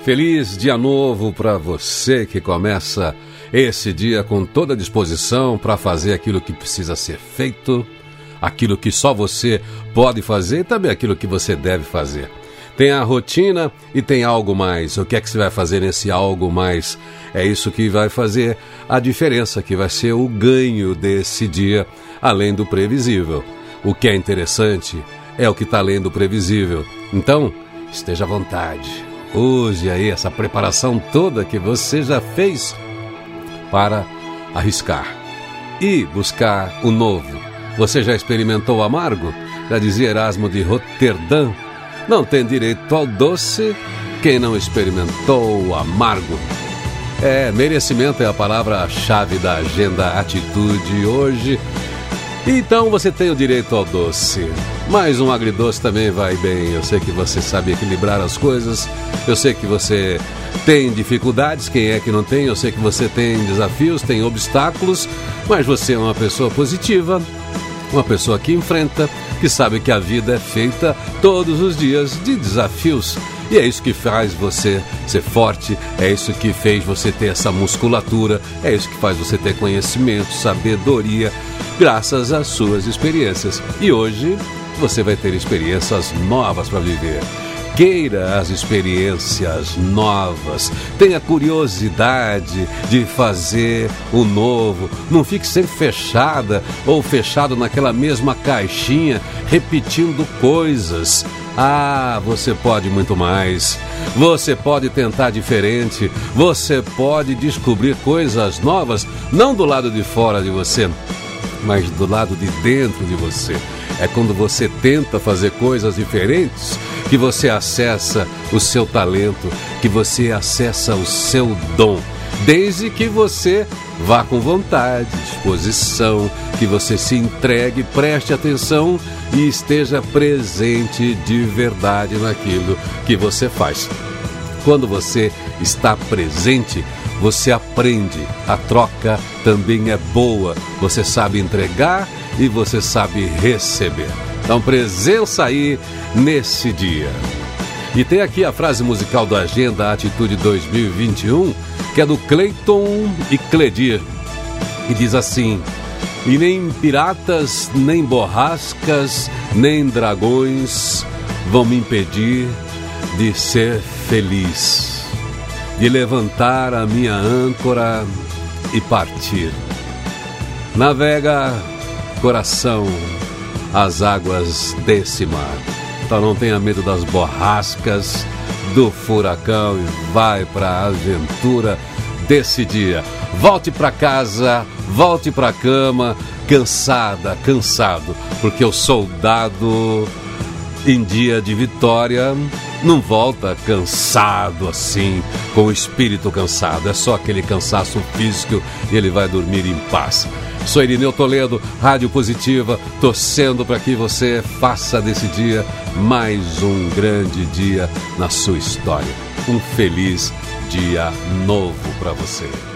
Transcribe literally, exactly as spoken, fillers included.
Feliz dia novo para você que começa esse dia com toda a disposição para fazer aquilo que precisa ser feito, aquilo que só você pode fazer e também aquilo que você deve fazer. Tem a rotina e tem algo mais. O que é que você vai fazer nesse algo mais? É isso que vai fazer a diferença, que vai ser o ganho desse dia, além do previsível. O que é interessante é o que está além do previsível. Então, esteja à vontade. Use aí essa preparação toda que você já fez para arriscar e buscar o novo. Você já experimentou o amargo? Já dizia Erasmo de Roterdã, não tem direito ao doce quem não experimentou o amargo. É, merecimento é a palavra-chave da Agenda Atitude hoje. Então você tem o direito ao doce, mas um agridoce também vai bem. Eu sei que você sabe equilibrar as coisas, eu sei que você tem dificuldades, quem é que não tem? Eu sei que você tem desafios, tem obstáculos, mas você é uma pessoa positiva, uma pessoa que enfrenta, que sabe que a vida é feita todos os dias de desafios. E é isso que faz você ser forte, é isso que fez você ter essa musculatura, é isso que faz você ter conhecimento, sabedoria, graças às suas experiências. E hoje você vai ter experiências novas para viver. Queira as experiências novas, tenha curiosidade de fazer o novo, não fique sempre fechada ou fechado naquela mesma caixinha, repetindo coisas. Ah, você pode muito mais, você pode tentar diferente, você pode descobrir coisas novas, não do lado de fora de você, mas do lado de dentro de você. É quando você tenta fazer coisas diferentes que você acessa o seu talento, que você acessa o seu dom, desde que você vá com vontade, disposição, que você se entregue, preste atenção e esteja presente de verdade naquilo que você faz. Quando você está presente, você aprende, a troca também é boa, você sabe entregar e você sabe receber. Então, presença aí nesse dia. E tem aqui a frase musical do Agenda Atitude dois mil e vinte e um, que é do Cleiton e Cledir, e diz assim: e nem piratas, nem borrascas, nem dragões vão me impedir de ser feliz, de levantar a minha âncora e partir. Navega, coração, as águas desse mar. Então não tenha medo das borrascas, do furacão, e vai para a aventura desse dia. Volte para casa, volte para a cama, cansada, cansado, porque o soldado em dia de vitória não volta cansado assim, com o espírito cansado, é só aquele cansaço físico e ele vai dormir em paz. Sou Irineu Toledo, Rádio Positiva, torcendo para que você faça desse dia mais um grande dia na sua história. Um feliz dia novo para você.